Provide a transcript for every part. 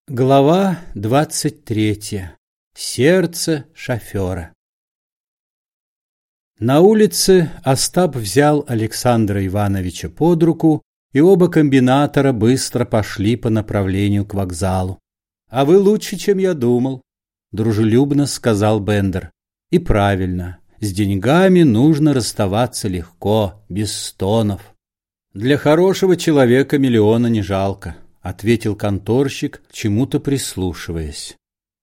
Глава 23. Сердце шофера. На улице Остап взял Александра Ивановича под руку, и оба комбинатора быстро пошли по направлению к вокзалу. «А вы лучше, чем я думал», — дружелюбно сказал Бендер. «И правильно, с деньгами нужно расставаться легко, без стонов. Для хорошего человека миллиона не жалко», — ответил конторщик, к чему-то прислушиваясь.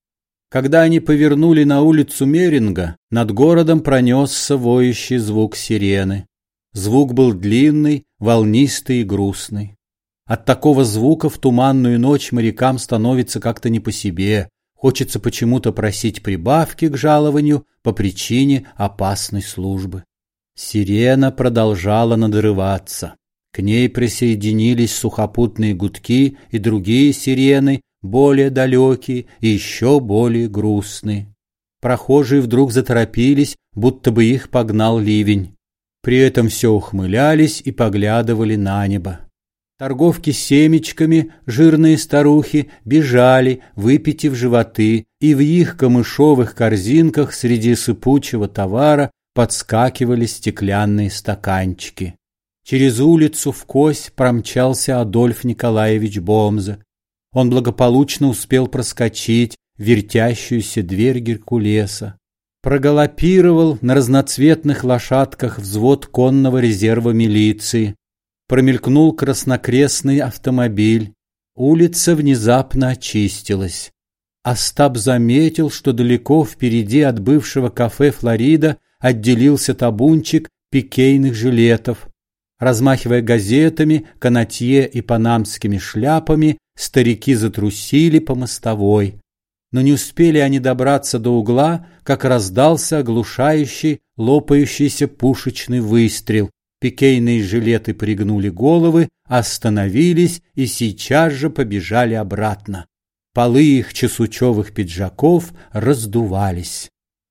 Когда они повернули на улицу Меринга, над городом пронесся воющий звук сирены. Звук был длинный, волнистый и грустный. От такого звука в туманную ночь морякам становится как-то не по себе. Хочется почему-то просить прибавки к жалованию по причине опасной службы. Сирена продолжала надрываться. К ней присоединились сухопутные гудки и другие сирены, более далекие и еще более грустные. Прохожие вдруг заторопились, будто бы их погнал ливень. При этом все ухмылялись и поглядывали на небо. Торговки семечками, жирные старухи, бежали, выпитив животы, и в их камышовых корзинках среди сыпучего товара подскакивали стеклянные стаканчики. Через улицу вкось промчался Адольф Николаевич Бомза. Он благополучно успел проскочить вертящуюся дверь Геркулеса. Прогалопировал на разноцветных лошадках взвод конного резерва милиции. Промелькнул краснокрестный автомобиль. Улица внезапно очистилась. Остап заметил, что далеко впереди от бывшего кафе «Флорида» отделился табунчик пикейных жилетов. Размахивая газетами, канатье и панамскими шляпами, старики затрусили по мостовой. Но не успели они добраться до угла, как раздался оглушающий, лопающийся пушечный выстрел. Пикейные жилеты пригнули головы, остановились и сейчас же побежали обратно. Полы их чесучевых пиджаков раздувались.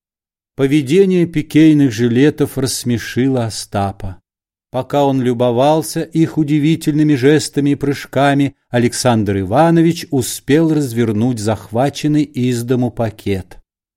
Поведение пикейных жилетов рассмешило Остапа. Пока он любовался их удивительными жестами и прыжками, Александр Иванович успел развернуть захваченный из дому пакет.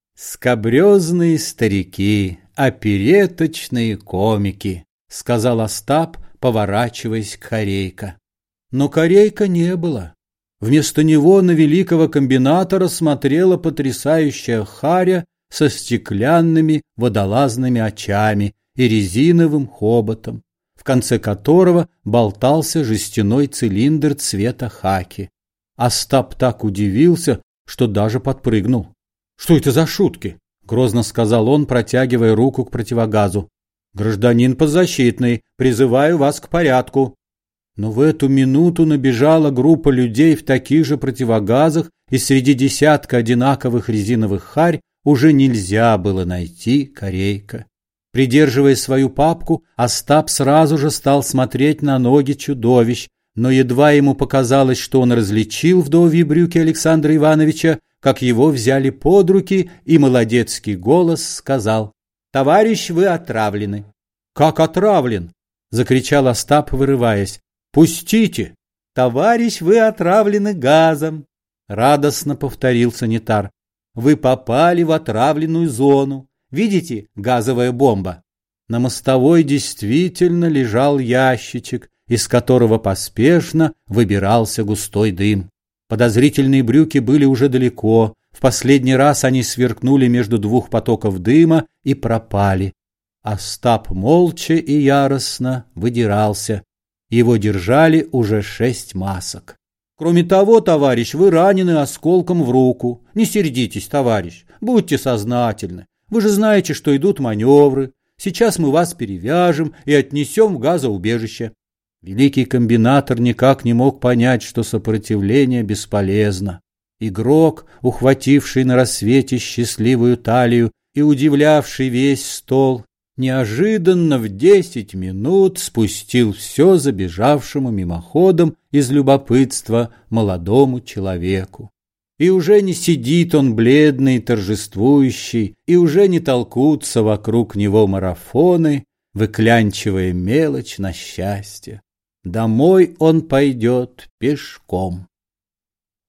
«Скабрезные старики, опереточные комики», — сказал Остап, поворачиваясь к Корейко. Но Корейко не было. Вместо него на великого комбинатора смотрела потрясающая Харя со стеклянными водолазными очами и резиновым хоботом, в конце которого болтался жестяной цилиндр цвета хаки. Остап так удивился, что даже подпрыгнул. «Что это за шутки?» — грозно сказал он, протягивая руку к противогазу. «Гражданин подзащитный, призываю вас к порядку». Но в эту минуту набежала группа людей в таких же противогазах, и среди десятка одинаковых резиновых харь уже нельзя было найти Корейко. Придерживая свою папку, Остап сразу же стал смотреть на ноги чудовищ, но едва ему показалось, что он различил вдовьи брюки Александра Ивановича, как его взяли под руки, и молодецкий голос сказал: «Товарищ, вы отравлены». «Как отравлен?» — закричал Остап, вырываясь. «Пустите!» «Товарищ, вы отравлены газом», — радостно повторил санитар. «Вы попали в отравленную зону. Видите, газовая бомба?» На мостовой действительно лежал ящичек, из которого поспешно выбирался густой дым. Подозрительные брюки были уже далеко. В последний раз они сверкнули между двух потоков дыма и пропали. Остап молча и яростно выдирался. Его держали уже 6 масок. «Кроме того, товарищ, вы ранены осколком в руку. Не сердитесь, товарищ, будьте сознательны. Вы же знаете, что идут маневры. Сейчас мы вас перевяжем и отнесем в газоубежище». Великий комбинатор никак не мог понять, что сопротивление бесполезно. Игрок, ухвативший на рассвете счастливую талию и удивлявший весь стол, неожиданно в 10 минут спустил все забежавшему мимоходом из любопытства молодому человеку. И уже не сидит он бледный и торжествующий, и уже не толкутся вокруг него марафоны, выклянчивая мелочь на счастье. Домой он пойдет пешком.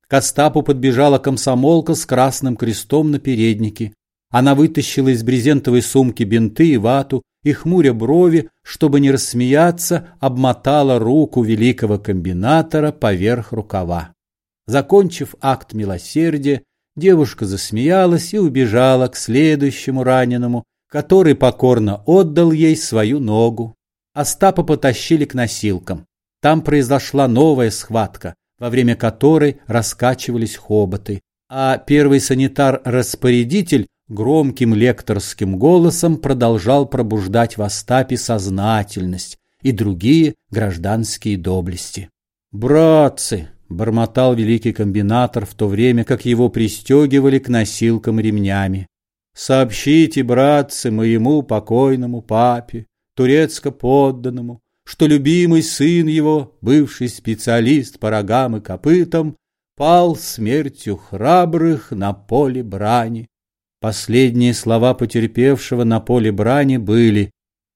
К Остапу подбежала комсомолка с красным крестом на переднике. Она вытащила из брезентовой сумки бинты и вату и, хмуря брови, чтобы не рассмеяться, обмотала руку великого комбинатора поверх рукава. Закончив акт милосердия, девушка засмеялась и убежала к следующему раненому, который покорно отдал ей свою ногу. Остапа потащили к носилкам. Там произошла новая схватка, во время которой раскачивались хоботы, а первый санитар-распорядитель громким лекторским голосом продолжал пробуждать в Остапе сознательность и другие гражданские доблести. «Братцы!» — бормотал великий комбинатор в то время, как его пристегивали к носилкам ремнями. «Сообщите, братцы, моему покойному папе, турецко-подданному, что любимый сын его, бывший специалист по рогам и копытам, пал смертью храбрых на поле брани». Последние слова потерпевшего на поле брани были: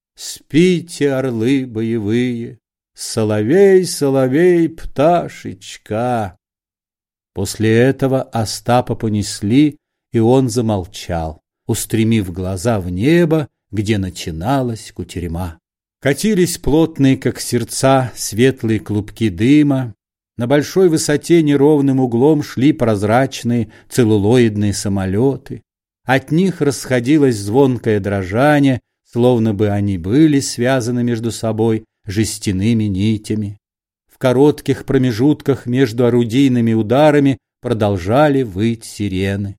«Спите, орлы боевые, соловей, соловей, пташечка». После этого Остапа понесли, и он замолчал, устремив глаза в небо, где начиналась кутерьма. Катились плотные, как сердца, светлые клубки дыма. На большой высоте неровным углом шли прозрачные целлулоидные самолеты. От них расходилось звонкое дрожание, словно бы они были связаны между собой жестяными нитями. В коротких промежутках между орудийными ударами продолжали выть сирены.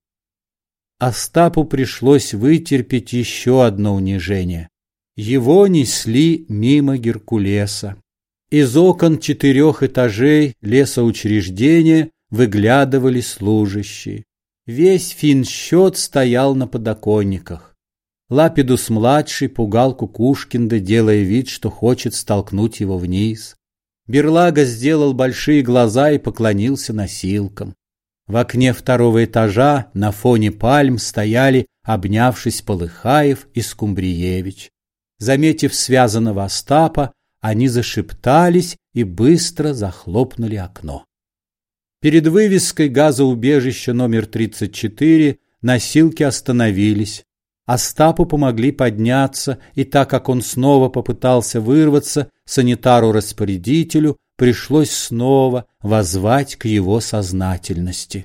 Остапу пришлось вытерпеть еще одно унижение. Его несли мимо Геркулеса. Из окон 4 этажей лесоучреждения выглядывали служащие. Весь финсчет стоял на подоконниках. Лапидус-младший пугал Кукушкинда, делая вид, что хочет столкнуть его вниз. Берлага сделал большие глаза и поклонился носилкам. В окне 2 этажа на фоне пальм стояли, обнявшись, Полыхаев и Скумбриевич. Заметив связанного Остапа, они зашептались и быстро захлопнули окно. Перед вывеской газоубежища номер 34 носилки остановились. Остапу помогли подняться, и так как он снова попытался вырваться, санитару-распорядителю пришлось снова воззвать к его сознательности.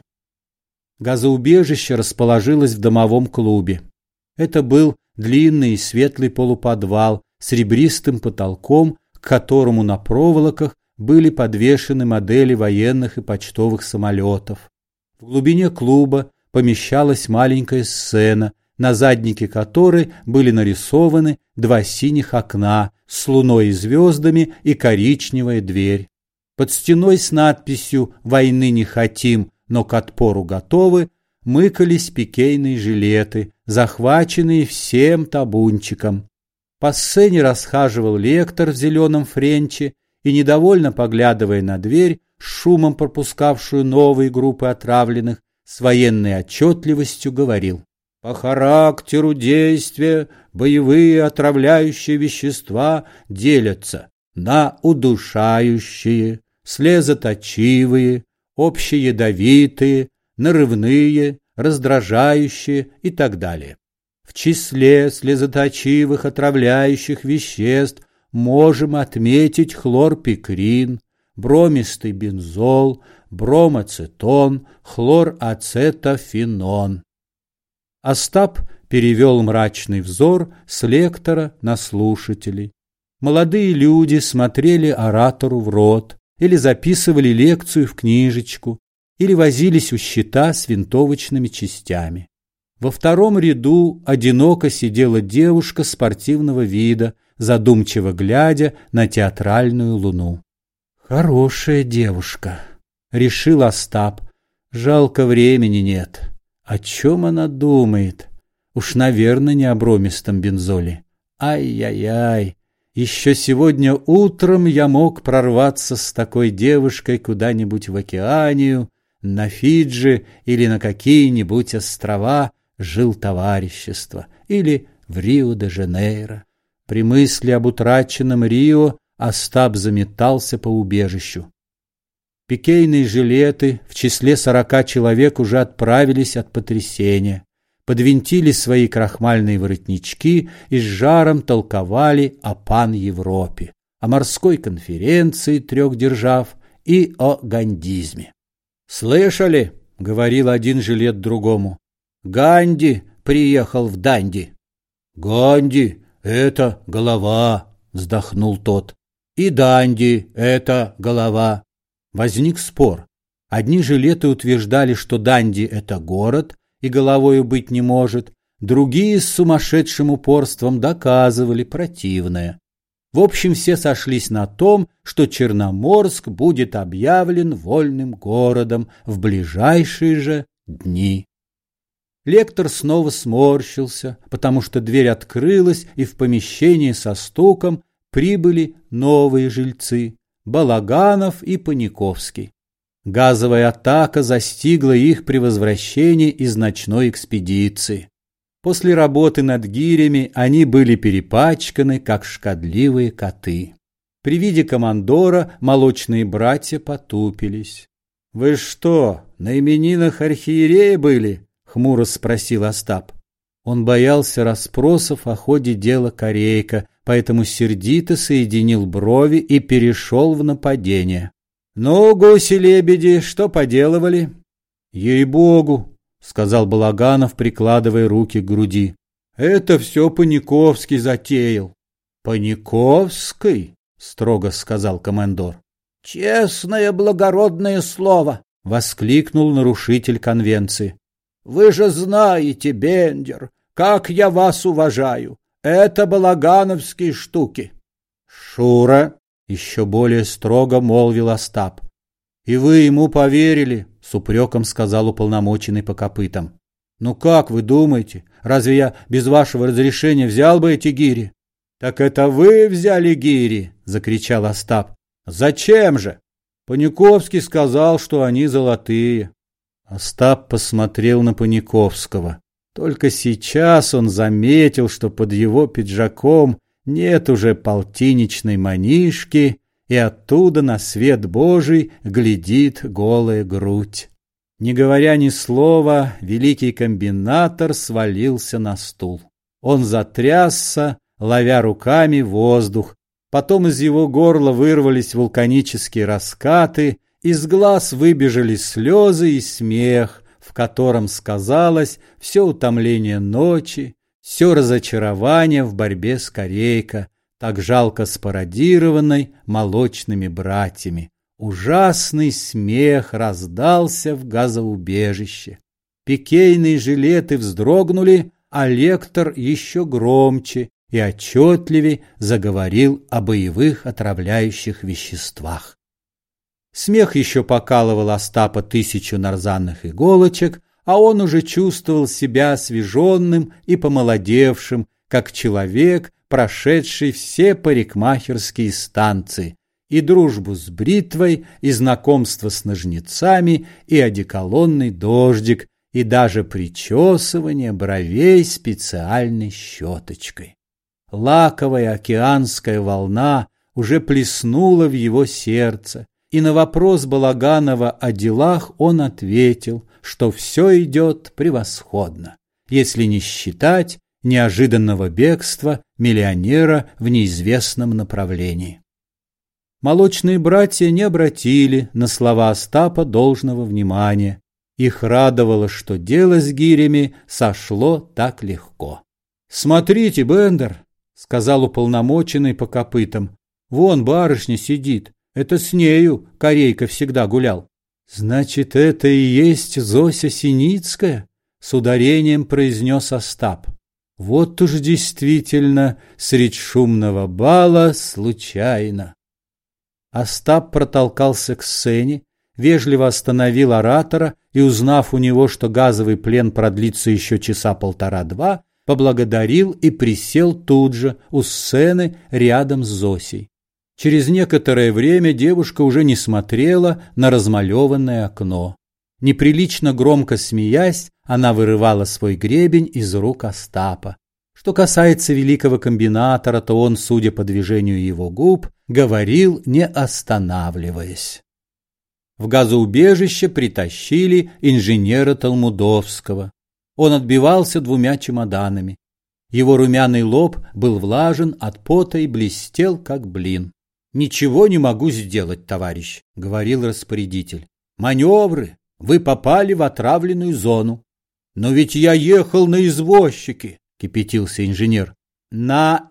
Газоубежище расположилось в домовом клубе. Это был длинный и светлый полуподвал с ребристым потолком, к которому на проволоках были подвешены модели военных и почтовых самолетов. В глубине клуба помещалась маленькая сцена, на заднике которой были нарисованы 2 синих окна с луной и звездами и коричневая дверь. Под стеной с надписью «Войны не хотим, но к отпору готовы» мыкались пикейные жилеты, захваченные всем табунчиком. По сцене расхаживал лектор в зеленом френче и, недовольно поглядывая на дверь, с шумом пропускавшую новые группы отравленных, с военной отчетливостью говорил: «По характеру действия боевые отравляющие вещества делятся на удушающие, слезоточивые, общеядовитые, нарывные, раздражающие и так далее. В числе слезоточивых отравляющих веществ можем отметить хлорпикрин, бромистый бензол, бромацетон, хлорацетофенон». Остап перевел мрачный взор с лектора на слушателей. Молодые люди смотрели оратору в рот, или записывали лекцию в книжечку, или возились у щита с винтовочными частями. Во 2 ряду одиноко сидела девушка спортивного вида, задумчиво глядя на театральную луну. «Хорошая девушка», — решил Остап. «Жалко, времени нет. О чем она думает? Уж, наверное, не о бромистом бензоле. Ай-яй-яй, еще сегодня утром я мог прорваться с такой девушкой куда-нибудь в Океанию, на Фиджи или на какие-нибудь острова жилтоварищества, или в Рио-де-Жанейро». При мысли об утраченном Рио Остап заметался по убежищу. Пикейные жилеты в числе 40 человек уже отправились от потрясения, подвинтили свои крахмальные воротнички и с жаром толковали о пан-Европе, о морской конференции 3 держав и о гандизме. «Слышали?» — говорил один жилет другому. «Ганди приехал в Данди». «Ганди — это голова», — вздохнул тот. «И Данди — это голова». Возник спор. Одни жилеты утверждали, что Данди — это город и головою быть не может, другие с сумасшедшим упорством доказывали противное. В общем, все сошлись на том, что Черноморск будет объявлен вольным городом в ближайшие же дни. Лектор снова сморщился, потому что дверь открылась, и в помещение со стуком прибыли новые жильцы – Балаганов и Паниковский. Газовая атака застигла их при возвращении из ночной экспедиции. После работы над гирями они были перепачканы, как шкодливые коты. При виде командора молочные братья потупились. «Вы что, на именинах архиерея были?» — хмуро спросил Остап. Он боялся расспросов о ходе дела Корейка, поэтому сердито соединил брови и перешел в нападение. «Ну, гуси-лебеди, что поделывали?» «Ей-богу», — сказал Балаганов, прикладывая руки к груди. «Это все Паниковский затеял». «Паниковский?» — строго сказал командор. «Честное благородное слово!» — воскликнул нарушитель конвенции. «Вы же знаете, Бендер, как я вас уважаю. Это балагановские штуки». «Шура!» — еще более строго молвил Остап. «И вы ему поверили?» — с упреком сказал уполномоченный по копытам. «Ну как вы думаете, разве я без вашего разрешения взял бы эти гири?» «Так это вы взяли гири!» — закричал Остап. «Зачем же?» «Паниковский сказал, что они золотые». Остап посмотрел на Паниковского. Только сейчас он заметил, что под его пиджаком нет уже полтинничной манишки, и оттуда на свет Божий глядит голая грудь. Не говоря ни слова, великий комбинатор свалился на стул. Он затрясся, ловя руками воздух. Потом из его горла вырвались вулканические раскаты, из глаз выбежали слезы и смех, в котором сказалось все утомление ночи, все разочарование в борьбе с Корейко, так жалко спародированной молочными братьями. Ужасный смех раздался в газоубежище. Пикейные жилеты вздрогнули, а лектор еще громче и отчетливее заговорил о боевых отравляющих веществах. Смех еще покалывал Остапа 1000 нарзанных иголочек, а он уже чувствовал себя освеженным и помолодевшим, как человек, прошедший все парикмахерские станции, и дружбу с бритвой, и знакомство с ножницами, и одеколонный дождик, и даже причесывание бровей специальной щеточкой. Лаковая океанская волна уже плеснула в его сердце, и на вопрос Балаганова о делах он ответил, что все идет превосходно, если не считать неожиданного бегства миллионера в неизвестном направлении. Молочные братья не обратили на слова Остапа должного внимания. Их радовало, что дело с гирями сошло так легко. «Смотрите, Бендер», — сказал уполномоченный по копытам, — «вон барышня сидит. Это с нею Корейко всегда гулял». «Значит, это и есть Зося Синицкая?» — с ударением произнес Остап. «Вот уж действительно средь шумного бала случайно». Остап протолкался к сцене, вежливо остановил оратора и, узнав у него, что газовый плен продлится еще часа 1,5-2, поблагодарил и присел тут же у сцены рядом с Зосей. Через некоторое время девушка уже не смотрела на размалеванное окно. Неприлично громко смеясь, она вырывала свой гребень из рук Остапа. Что касается великого комбинатора, то он, судя по движению его губ, говорил, не останавливаясь. В газоубежище притащили инженера Толмудовского. Он отбивался 2 чемоданами. Его румяный лоб был влажен от пота и блестел, как блин. «Ничего не могу сделать, товарищ», — говорил распорядитель. «Маневры! Вы попали в отравленную зону». «Но ведь я ехал на извозчике», — кипятился инженер. «На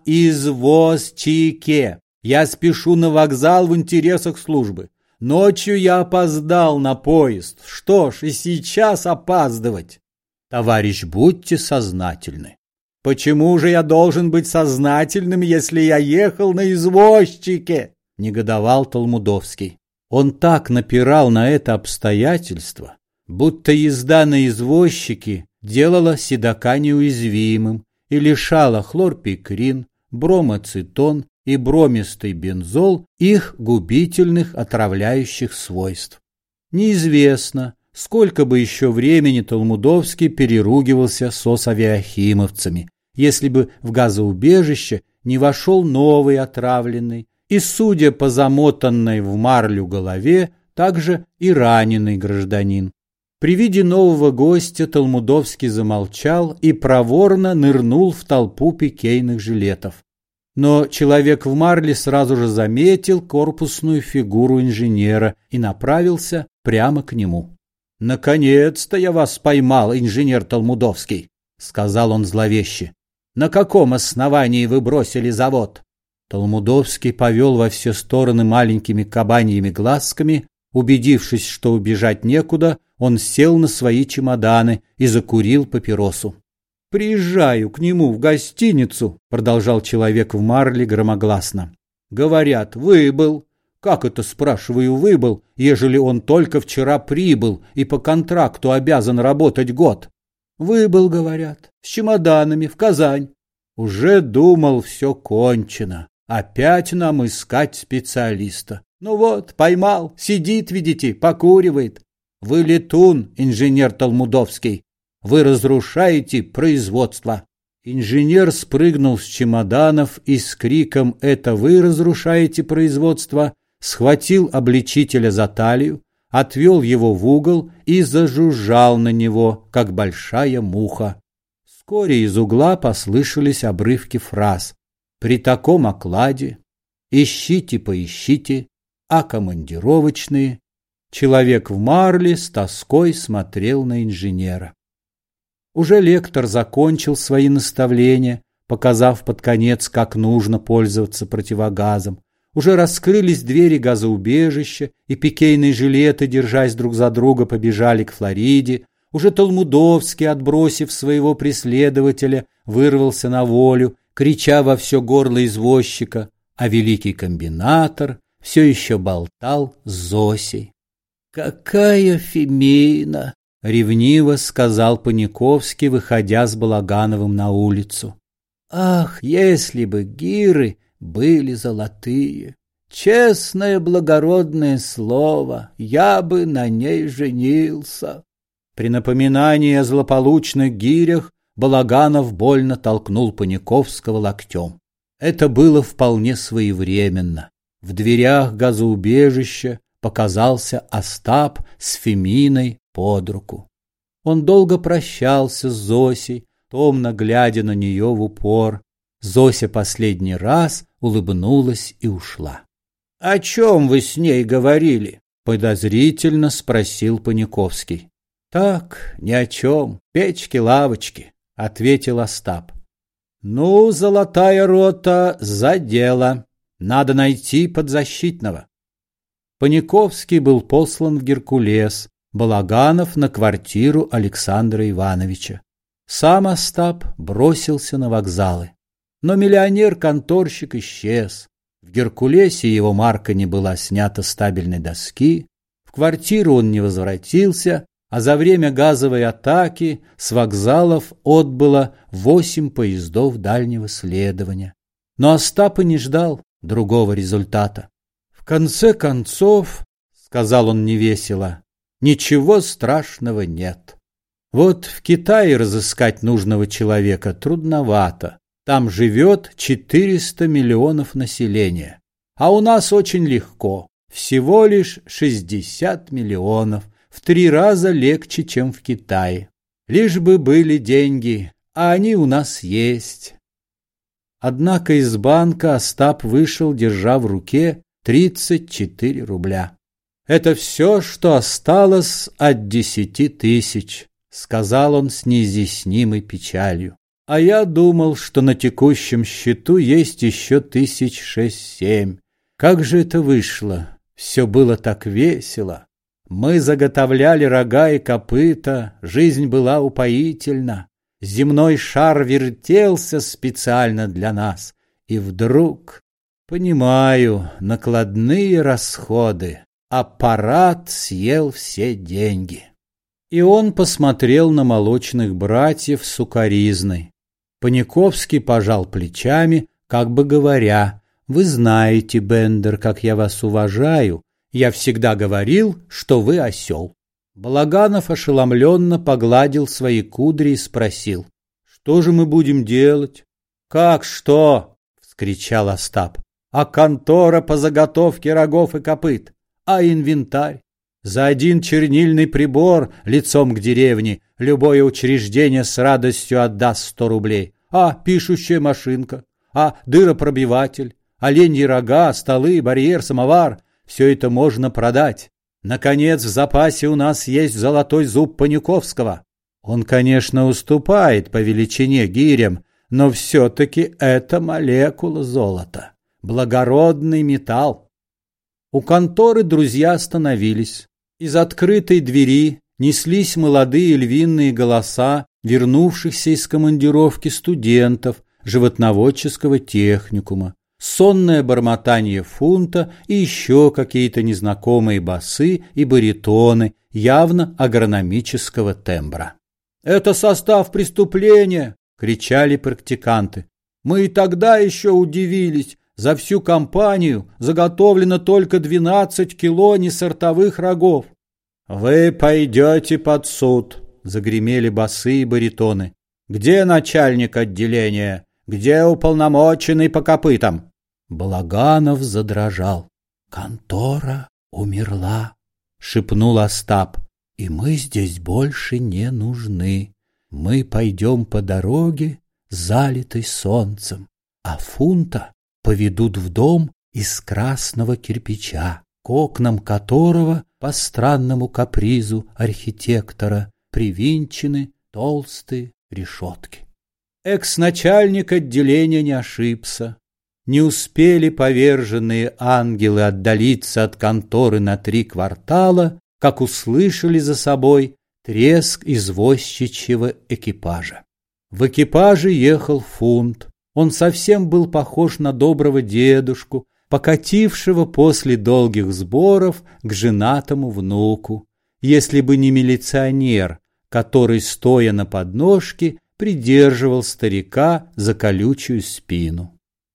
извозчике. Я спешу на вокзал в интересах службы. Ночью я опоздал на поезд. Что ж, и сейчас опаздывать». «Товарищ, будьте сознательны». «Почему же я должен быть сознательным, если я ехал на извозчике?» — негодовал Толмудовский. Он так напирал на это обстоятельство, будто езда на извозчике делала седока неуязвимым и лишала хлорпикрин, бромоцетон и бромистый бензол их губительных отравляющих свойств. Неизвестно, сколько бы еще времени Толмудовский переругивался со авиахимовцами, если бы в газоубежище не вошел новый отравленный, и, судя по замотанной в марлю голове, также и раненый гражданин. При виде нового гостя Толмудовский замолчал и проворно нырнул в толпу пикейных жилетов. Но человек в марле сразу же заметил корпусную фигуру инженера и направился прямо к нему. «Наконец-то я вас поймал, инженер Толмудовский», — сказал он зловеще. «На каком основании вы бросили завод?» Толмудовский повел во все стороны маленькими кабаньими глазками. Убедившись, что убежать некуда, он сел на свои чемоданы и закурил папиросу. «Приезжаю к нему в гостиницу», — продолжал человек в марле громогласно. «Говорят, выбыл. Как это, спрашиваю, выбыл, ежели он только вчера прибыл и по контракту обязан работать год?» «Выбыл, говорят, с чемоданами в Казань». Уже думал, все кончено. Опять нам искать специалиста. Ну вот, поймал, сидит, видите, покуривает. Вы летун, инженер Толмудовский. Вы разрушаете производство. Инженер спрыгнул с чемоданов и с криком «Это вы разрушаете производство!» схватил обличителя за талию, отвел его в угол и зажужжал на него, как большая муха. Вскоре из угла послышались обрывки фраз. «При таком окладе», «Ищите, поищите», «А командировочные». Человек в марле с тоской смотрел на инженера. Уже лектор закончил свои наставления, показав под конец, как нужно пользоваться противогазом. Уже раскрылись двери газоубежища, и пикейные жилеты, держась друг за друга, побежали к Флориде. Уже Толмудовский, отбросив своего преследователя, вырвался на волю, крича во все горло извозчика, а великий комбинатор все еще болтал с Зосей. «Какая Фемина!» — ревниво сказал Паниковский, выходя с Балагановым на улицу. «Ах, если бы гиры были золотые! Честное благородное слово, я бы на ней женился!» При напоминании о злополучных гирях Балаганов больно толкнул Паниковского локтем. Это было вполне своевременно. В дверях газоубежища показался Остап с Феминой под руку. Он долго прощался с Зосей, томно глядя на нее в упор. Зося последний раз улыбнулась и ушла. — О чем вы с ней говорили? — подозрительно спросил Паниковский. — Так, ни о чем, печки-лавочки, — ответил Остап. — Ну, золотая рота, за дело. Надо найти подзащитного. Паниковский был послан в Геркулес, Балаганов на квартиру Александра Ивановича. Сам Остап бросился на вокзалы. Но миллионер-конторщик исчез. В Геркулесе его марка не была снята с табельной доски, в квартиру он не возвратился, а за время газовой атаки с вокзалов отбыло 8 поездов дальнего следования. Но Остап и не ждал другого результата. В конце концов, сказал он невесело, ничего страшного нет. Вот в Китае разыскать нужного человека трудновато. Там живет 400 миллионов населения. А у нас очень легко. Всего лишь 60 миллионов, в 3 раза легче, чем в Китае. Лишь бы были деньги, а они у нас есть. Однако из банка Остап вышел, держа в руке 34 рубля. «Это все, что осталось от 10 тысяч», — сказал он с неизъяснимой печалью. «А я думал, что на текущем счету есть еще 6-7. Как же это вышло? Все было так весело. Мы заготовляли рога и копыта, жизнь была упоительна. Земной шар вертелся специально для нас. И вдруг, понимаю, накладные расходы. Аппарат съел все деньги». И он посмотрел на молочных братьев с укоризной. Паниковский пожал плечами, как бы говоря: «Вы знаете, Бендер, как я вас уважаю. Я всегда говорил, что вы осел». Балаганов ошеломленно погладил свои кудри и спросил: «Что же мы будем делать?» «Как что?» — вскричал Остап. «А контора по заготовке рогов и копыт? А инвентарь? За один чернильный прибор лицом к деревне любое учреждение с радостью отдаст 100 рублей. А пишущая машинка? А дыропробиватель? Оленьи рога, столы, барьер, самовар — все это можно продать. Наконец, в запасе у нас есть золотой зуб Паниковского. Он, конечно, уступает по величине гирям, но все-таки это молекула золота, благородный металл». У конторы друзья остановились. Из открытой двери неслись молодые львиные голоса вернувшихся из командировки студентов животноводческого техникума, сонное бормотание Фунта и еще какие-то незнакомые басы и баритоны, явно агрономического тембра. «Это состав преступления!» — кричали практиканты. «Мы и тогда еще удивились. За всю компанию заготовлено только 12 кило несортовых рогов». «Вы пойдете под суд», — загремели басы и баритоны. «Где начальник отделения? Где уполномоченный по копытам?» Балаганов задрожал. «Контора умерла», — шепнул Остап. «И мы здесь больше не нужны. Мы пойдем по дороге, залитой солнцем, а Фунта поведут в дом из красного кирпича, к окнам которого по странному капризу архитектора привинчены толстые решетки». Экс-начальник отделения не ошибся. Не успели поверженные ангелы отдалиться от конторы на 3 квартала, как услышали за собой треск извозчичьего экипажа. В экипаже ехал Фунт. Он совсем был похож на доброго дедушку, покатившего после долгих сборов к женатому внуку, если бы не милиционер, который, стоя на подножке, придерживал старика за колючую спину.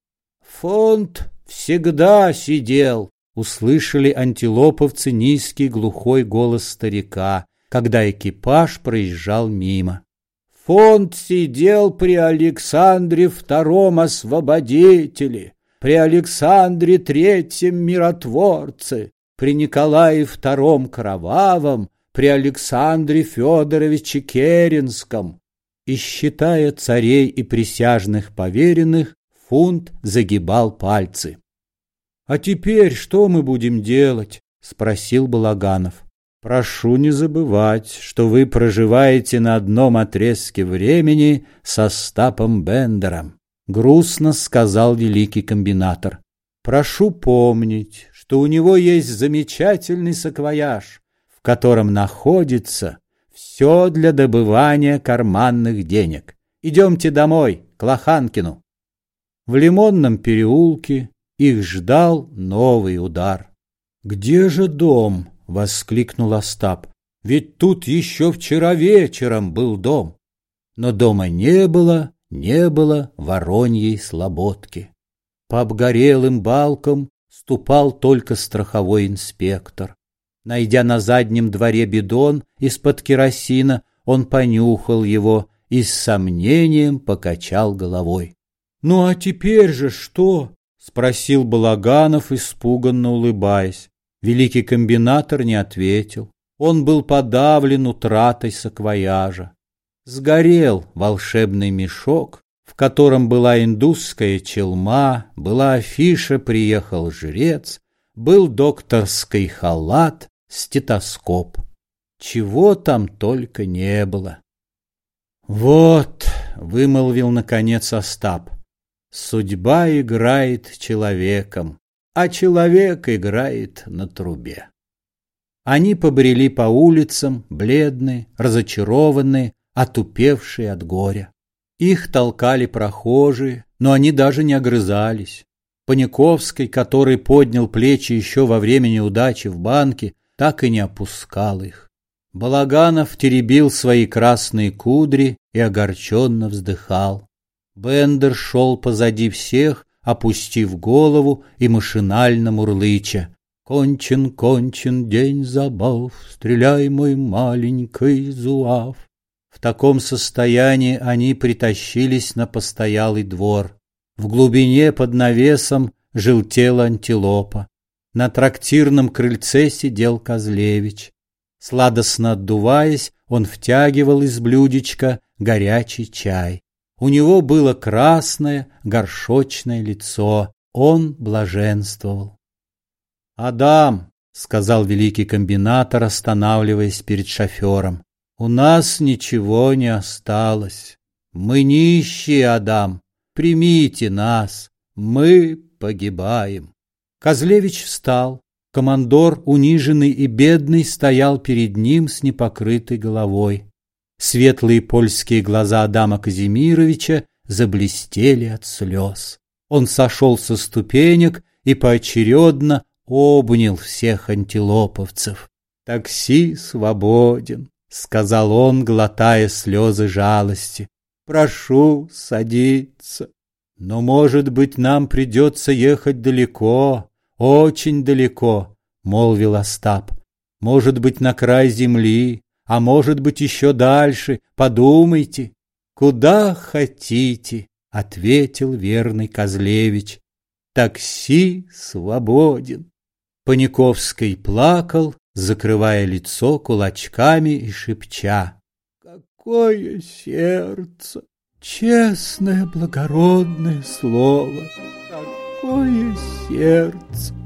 «Фунт всегда сидел», — услышали антилоповцы низкий глухой голос старика, когда экипаж проезжал мимо. «Фунт сидел при Александре II Освободителе, при Александре III Миротворце, при Николае II Кровавом, при Александре Федоровиче Керенском». И, считая царей и присяжных поверенных, Фунт загибал пальцы. «А теперь что мы будем делать?» — спросил Балаганов. «Прошу не забывать, что вы проживаете на одном отрезке времени с Остапом Бендером», — грустно сказал великий комбинатор. «Прошу помнить, что у него есть замечательный саквояж, в котором находится все для добывания карманных денег. Идемте домой, к Лоханкину». В Лимонном переулке их ждал новый удар. «Где же дом?» — воскликнул Остап. «Ведь тут еще вчера вечером был дом». Но дома не было Вороньей слободки. По обгорелым балкам ступал только страховой инспектор. Найдя на заднем дворе бидон из-под керосина, он понюхал его и с сомнением покачал головой. «Ну а теперь же что?» — спросил Балаганов, испуганно улыбаясь. Великий комбинатор не ответил. Он был подавлен утратой саквояжа. Сгорел волшебный мешок, в котором была индусская челма, была афиша «Приехал жрец», был докторский халат, стетоскоп. Чего там только не было. «Вот», — вымолвил наконец Остап, — «судьба играет человеком, а человек играет на трубе». Они побрели по улицам, бледные, разочарованные, отупевшие от горя. Их толкали прохожие, но они даже не огрызались. Паниковский, который поднял плечи еще во время неудачи в банке, так и не опускал их. Балаганов теребил свои красные кудри и огорченно вздыхал. Бендер шел позади всех, опустив голову и машинально мурлыча. «Кончен, кончен день забав, стреляй, мой маленький зуав». В таком состоянии они притащились на постоялый двор. В глубине под навесом желтела антилопа. На трактирном крыльце сидел Козлевич. Сладостно отдуваясь, он втягивал из блюдечка горячий чай. У него было красное горшочное лицо. Он блаженствовал. «Адам», — сказал великий комбинатор, останавливаясь перед шофером, — «у нас ничего не осталось. Мы нищие, Адам. Примите нас. Мы погибаем». Козлевич встал. Командор, униженный и бедный, стоял перед ним с непокрытой головой. Светлые польские глаза Адама Казимировича заблестели от слез. Он сошел со ступенек и поочередно обнял всех антилоповцев. «Такси свободен», — сказал он, глотая слезы жалости. «Прошу садиться. Но, может быть, нам придется ехать далеко, очень далеко», — молвил Остап. «Может быть, на край земли, а может быть, еще дальше. Подумайте». «Куда хотите», — ответил верный Козлевич. «Такси свободен». Паниковский плакал, закрывая лицо кулачками и шепча: «Какое сердце! Честное, благородное слово! Какое сердце!»